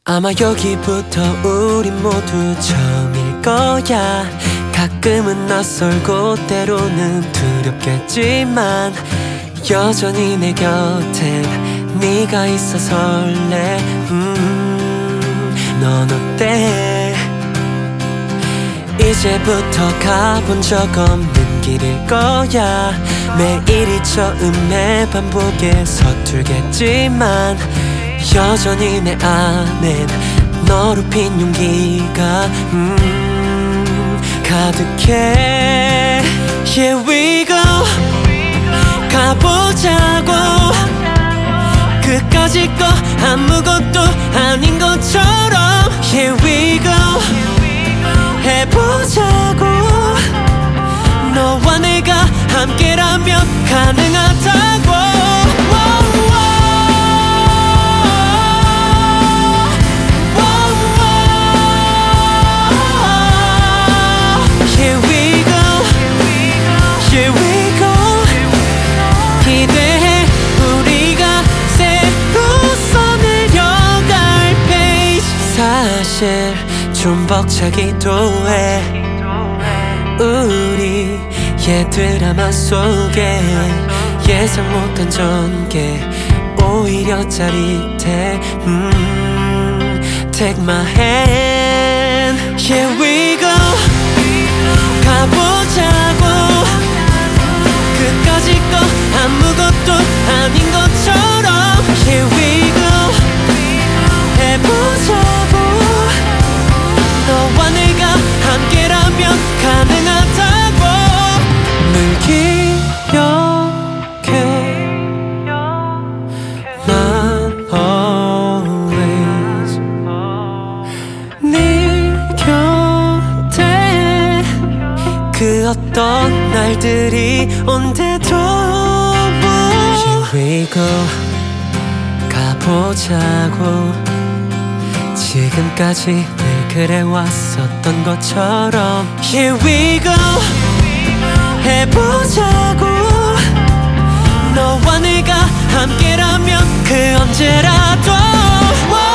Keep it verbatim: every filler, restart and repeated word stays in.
아마 여기부터 우린 모두 처음일 거야. 가끔은 낯설고 때로는 두렵겠지만 여전히 내 곁엔 네가 있어 설레. 음, 넌 어때? 이제부터 가본 적 없는 길일 거야. 매일이 처음에 반복해 서툴겠지만 여전히 내 안엔 너로 핀 용기가 음, 가득해. Here we go. 가보자고. 그까짓 거 아무것도 아닌 것처럼 Here we go. 해보자고. 너와 내가 함께라면 가능하다고. 사실 좀 벅차기도 해. 우리의 드라마 속에 예상 못한 전개 오히려 짜릿해. 음, Take my hand. Here we go. 가보자고. 그까짓 거 아무것도 아닌 것처럼 Here we go. 해보자고. 너와 내가 함께라면 가능하다고. 늘 기억해. 난 always 네 곁에. 그 어떤 날들이 온대도 Here we go. 가보자고. 지금까지 늘 그래왔었던 것처럼 Here we go. 해보자고. 너와 내가 함께라면 그 언제라도